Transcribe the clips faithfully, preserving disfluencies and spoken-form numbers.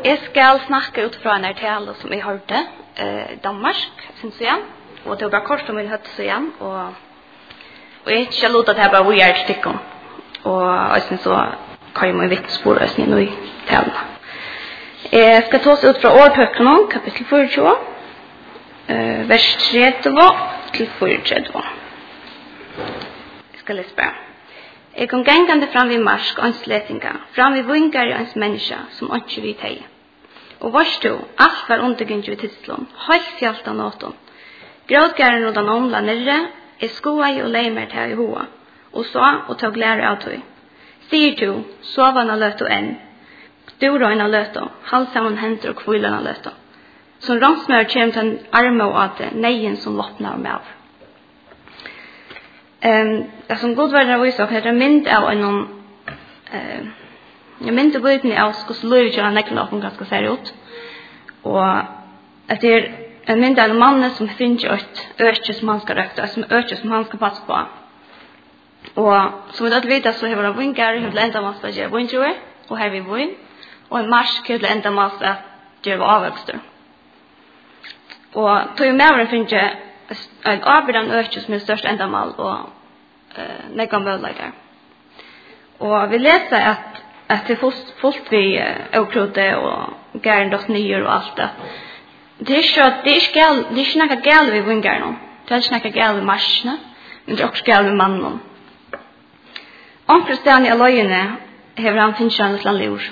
jeg skal snakke ut fra en tale som jeg hørte i eh, Danmark, synes jeg, og det var bare kort om jeg hørte så igjen, og, og jeg ikke lot at jeg bare var hjert stikken, og jeg synes så kan jeg må vitt spore oss nå i talen. Jeg skal ta oss ut fra årtøkkene, kapittel fire, eh, vers tretti til fire. Jeg skal lese bare. Jeg kom gengande fram vid marsk og ens letinga, fram vid vingar og ens menneska, som ikke vi teg. Og varst du, alt var undergynnt vid tidslån, høyt fjalt av nåton. Grådgæren og den åmla nirre, jeg skoai og leimer til i hoa, og så og tog lære av tog. Sier du, sovan av løt og enn, durøyn av løt og, halsaman henter og kvillen av løt og. Som ransmør kjem til en arme og ate, neien som loppnar med av. Um, det som god verden har vist oss er en mynd av en uh, en mynd av bøyden av hvordan livet kjører nekken av ganske ser ut, og det er en mynd av en mann som finner et øke som han skal røkte, som øke som han skal passe på, og som vi da vet så har vi en vinger har enda masse å gjøre vindtruer, og her vi vinn, og en marsk har enda masse å gjøre avvøkster, og tog med å finne en arbeidende øke som er størst endamål og uh, negga møllager. Og vi leser at, at det er fullt vi uh, åkrode og gæren dott nyer og alt det. Det er ikke, det er ikke, gæl, det er ikke noe gæl ved vingerne. Det er ikke noe gæl ved marsjene, men det er også gæl ved mannen. Omkring stedet i løgene har han finnet en liten lur.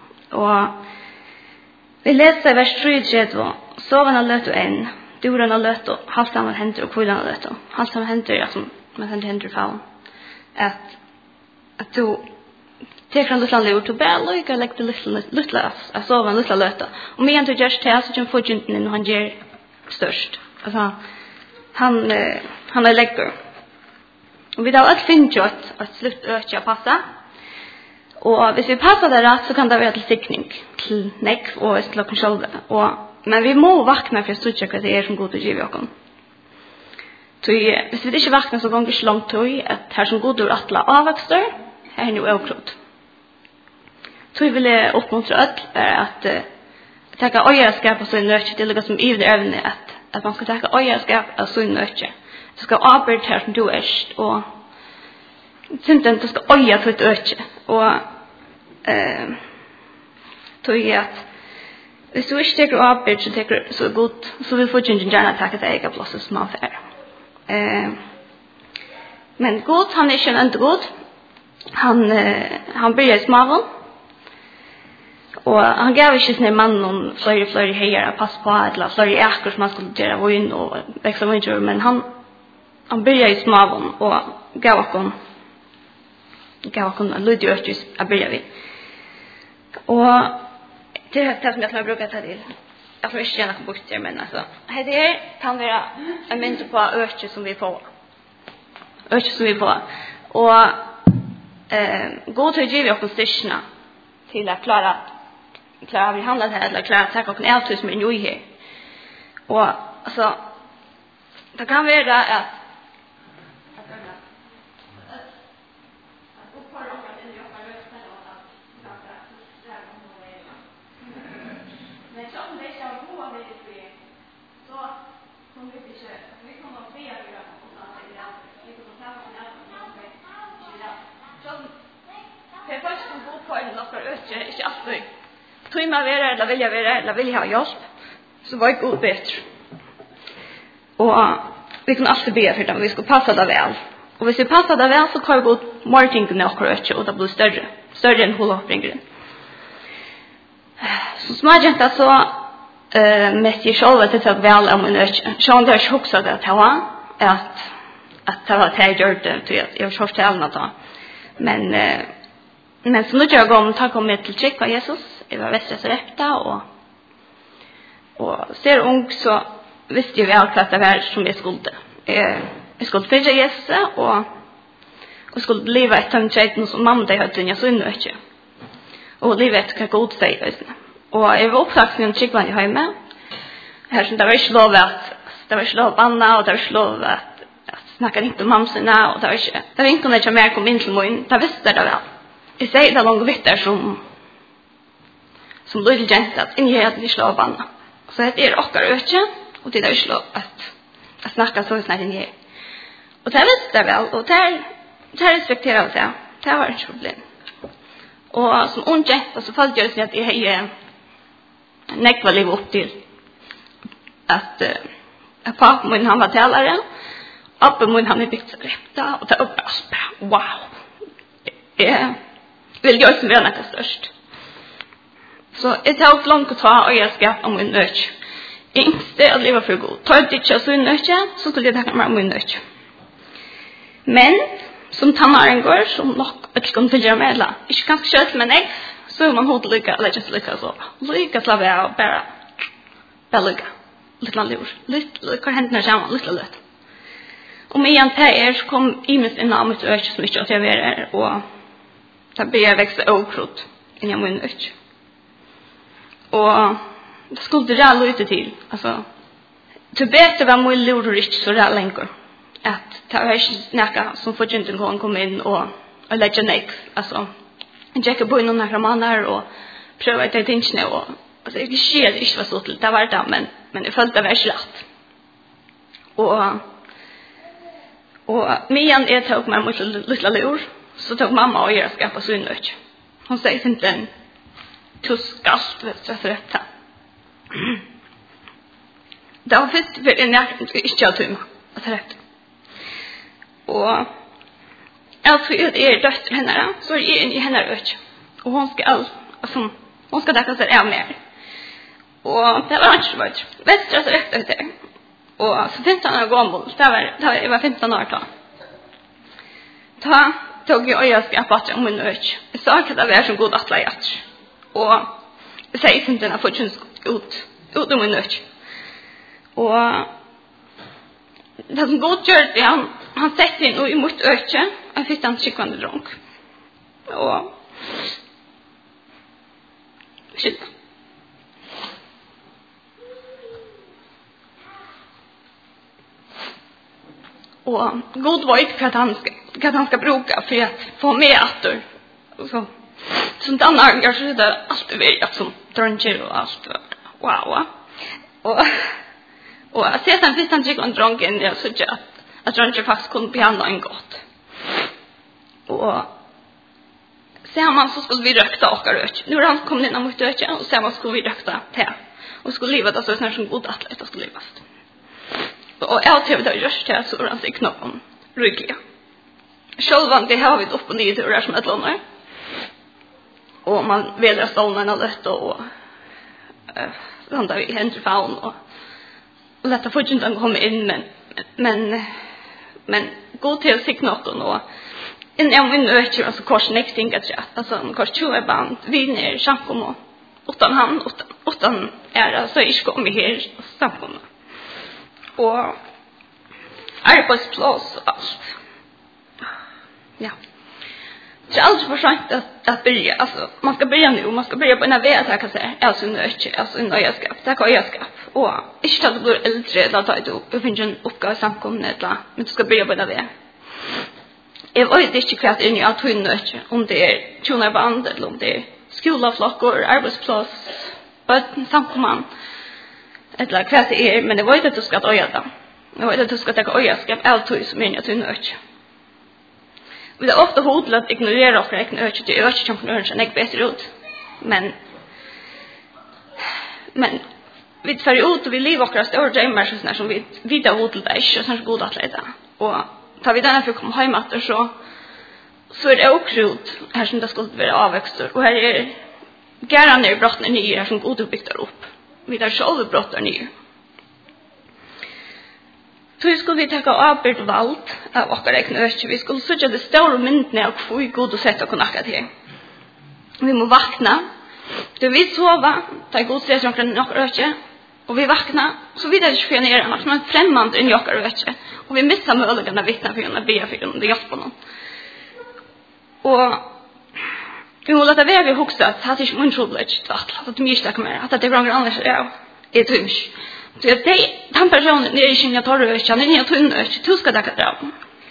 Og vi leser vers tre, soven av løt og enn, duren av løt og halvsamman henter og kvillen av løt og halvsamman henter, altså, man henter henter faun, at, at du teker en liten lur til bare løyga og legger det litt av sove en liten løt og medan du gjør det, så kommer fortjenten inn og han gjør størst, altså han, uh, han er legger og vi da alt finner jo at, at slutt øke å passe og hvis vi passer det rett, så kan det være til sikning til nekk og til dere selv og men vi må vakna for å studere hva det er som god til å give oss. Hvis vi ikke vakna så ganger ikke langt til at her som god til å atle avvokster, her er jo avklod. Så vil jeg oppmuntre alt er at uh, takke øyerskap av sånn nøtje til det som i det evne at, at man skal takke øyerskap av sånn nøtje. Du skal arbeide her som du er og synden du skal øye til et øtje og uh, tog jeg at hvis du ikke teker arbeid, så teker så godt, så vil fortjenten gjerne takke til egen plass som han fer. Eh, men god, han er ikke en enda god. Han, eh, han bryr i smaven. Og han gav ikke sin mann noen flere, flere heier å passe på, eller flere eker som han skulle gjøre vinn og vekse vinn, men han, han bryr i smaven og gav oss gav oss en lyd i økjus å bryr vi. Og det är det som jag tror jag brukar ta till. Jag får inte gärna få bort det, men alltså. Det här kan vara en mynd på öke som vi får. Öke som vi får. Och eh, gå till att ge oss styrkorna till att klara, klara vi handlar här, eller klara att ta och en som är ny här. Och alltså, det kan vara att det är först som god på en och för öke, inte alltid. Tror man vara eller vill jag vara eller vill jag ha hjälp, så var det god bättre. Och vi kan alltid be för det, men vi ska passa det väl. Och hvis vi passar det väl så kan vi gå marting och öke och det blir större, större än hålla uppringren. Så smadjent att så eh mest jag själv att ta väl om en öke. Så det är också det att ha att att ta det gjort det till att jag har förstått allt då. Men eh, men så nu jag går ta kom med till check på Jesus. Jag var västra så rätta och och ser ung så visste jag väl att det var som jag skulle. Eh jag skulle följa Jesus och och skulle leva ett tanke som mamma det hade jag så inte. Och livet kan gå ut sig. Och jag var upptagen en check var i hemma. Här som det var inte lov att det var inte lov banna och det var inte lov att snackar inte om mamsarna och det var inte det var inte något mer kom in till mig. Det visste det väl. Jag säger det långt vitt där som som lite gent att in i att vi slår banna. Så det är också öke och det är ju slå att att snacka så snart in i. Och det visste väl och det det respekterar jag. Det var inte problem. Och som onge och så falt jag att jag är nekva liv upp till att uh, pappa min han var talare. Uppe min han är byggt rätta och det upp oss bara wow. Eh vill jag som vara störst. Så ett helt långt att ta och jag ska om min nöch. Inte att leva för god. Ta det inte så nöch så skulle det komma min nöch. Men som tannaren går som nog ett kan följa med la. Inte kanske kött men nej så man håller lycka eller just lycka så. Lycka slava bara. Belga. Lite lur. Lite kan hända samman lite lätt. Och med en tär så kom Imis in namnet och öch som inte att jag är och det blir växa okrot in i min öch. Och det skulle det ralla ute till. Alltså, till bättre var min lur och rich så ralla längre. Att det var inte snacka som får inte en komma in och, och lägga nek. Alltså, jag gick på in några månader och prövade att jag tänkte och alltså, det sker det inte var så till. Det var det, men, men jag följde det var rätt. Och och medan jag tog mig mot lilla lur så tog mamma och jag skapade synlöch. Hon säger inte en tuskast vet jag för detta. Det var först för en jag inte jag tog att rätt. Och alltså det är dött henne så är det i henne öch. Och hon ska all alltså hon ska dacka sig är mer. Och det var inte så mycket. Västra så rätt ut det. Och så femton år gammal, det var det var femton år då. Ta tog jag jag ska på att min öch. Så att det var så god att lära. Och det sägs inte när fortune ut ut om min öch. Och det som god gör det han han sätter in och emot öchen. Jag fick han chickande drunk. Och shit. Och god vet vad han ska vad han ska bruka för att få med åter. Så som den annan så det allt det vet som drunker och allt. Wow. Och och att se sen visst han gick och drunken jag så att att drunker faktiskt kunde behandla en gott. Och sen man så skulle vi rökta och rök. Nu har han kommit in mot röken och sen man skulle vi rökta te. Och skulle leva det så som god atlet att skulle levas. Och jag tror det är just det så att det knoppen ryggliga. Självan det har vi upp och ner till det som ett lånar. Och man väljer stollarna lätt och eh runda vi händer faun och lätta få inte komma in men men men gå till sig knoppen och en en min öch alltså kors next thing att alltså en kors tjugo band vinner samkom och utan han utan utan är alltså jag ska med här samkom. Och arbetsplats och allt. Ja. Det är alltid för sent att, att börja. Alltså, man ska börja nu. Man ska börja på en väg att jag kan säga. Alltså en öke, alltså en nöjaskap. Det är nöjaskap. Och inte att du blir äldre eller att du upp. Det finns en uppgave samkomna. Men du ska börja på en väg. Jag vet inte kvart in i att du är nöjt. Om det är tjonarband eller om det är skolaflockor, arbetsplats, samkomman. Eller kvart det är. Men det var inte att du ska öja det. Jag vet att du ska ta öjaskap. Allt du som är att du är nöjt. Vi är ofta hodlat att ignorera och räkna öch till öch som för öch är bättre ut. Men men vi tar ut och vi lever och stora drömmar så som vi vi där hodlat är så så god att leda. Och tar vi den för att komma hem att så så är det också ut här som det skulle vara avväxter och här är gärna ner brottna nya här som god uppbyggt upp. Vi där själva brottar nya. Så skulle vi ta avbyrd valt av åker räkna öch. Vi skulle söka det stora myndene och få i god och sätta och knacka till. Vi må vakna. Då vi sova, ta god ses omkring åker öch. Och vi vakna, så vidare inte för ner annars. Man är främmande en åker öch. Och vi missar möjligheten att vittna för att be för att det hjälper någon. Och vi må låta väga också att det är inte muntroligt att det är mycket kommer. Att det är bra annars är det tungt. Så jag säger, den personen är inte jag tar röst, han är inte jag tar röst, du ska dacka dra.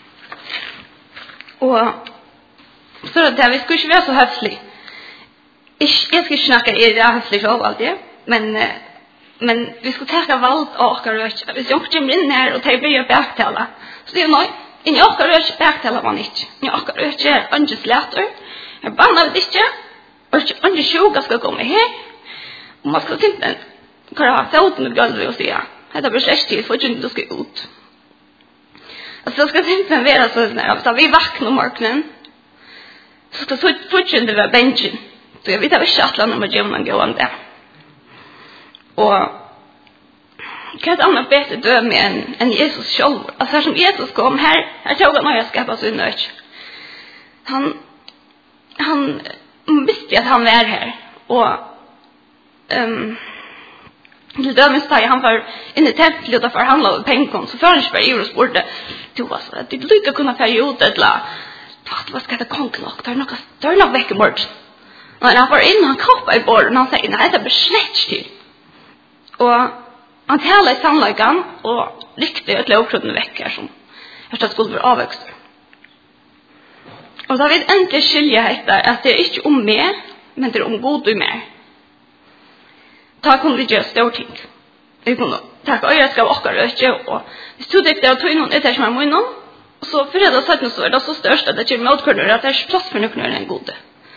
Och så att vi skulle inte vara så höflig. Jag ska inte snacka i det här för själv alltid, men men vi ska ta valt och röch. Vi ska komma in här och ta börja backtala. Så det är nej, in jag ska röch backtala man inte. Jag ska röch är inte slätter. Jag bannar det inte. Och inte sjuka ska komma här. Och man ska inte kan ha fått med golvet och säga. Det blir släkt till för inte ska ut. Alltså jag ska inte vara så när så vi vaknar om morgonen. Så ska så fortsätta det benchen. Så jag vet att vi chattar när man gör någon gående. Och kan ett annat bättre döme än, än Jesus själv. Alltså här som Jesus kom här, här tog han och jag skapade så nöjd. Han, han visste att han var här. Och um, till dömesdag han var inne i templet och förhandlade med pengar. Så förrän jag var och spurte, du var så att det lycka kunna ta ut ett la. Vad ska det konklok? Det är något, det är något vecka bort. Och han var inne och han koppade i borden och han säger, nej det blir släkt till. Och han talade i sannolikan och riktigt ett lovkrudden veckor som jag tror skulle vara avväxt. Och då vill äntligen skilja heter att det är inte om mig, men det är om god och mer. Ta kunde vi göra stor ting. Vi kunde tacka och jag ska åka rötje och vi stod det och tog in någon etage med munnen. Och så för det sagt något så är det så störst att det är motkurder att det är plats för någon en gode.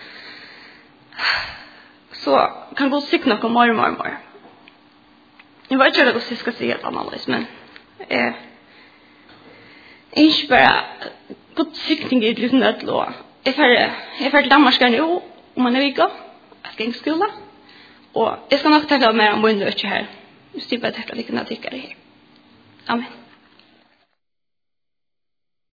Så kan gå sikt något mer och mer och mer. Jag vet inte vad jag ska säga annorlunda, men eh, inte bara god siktning i liten nödlå. Jag är färdig Danmark nu om man är vika. Jag ska inte skola. Och jag ska nog tala mer om vad jag här. Just typ att jag kan tycka det här. Amen.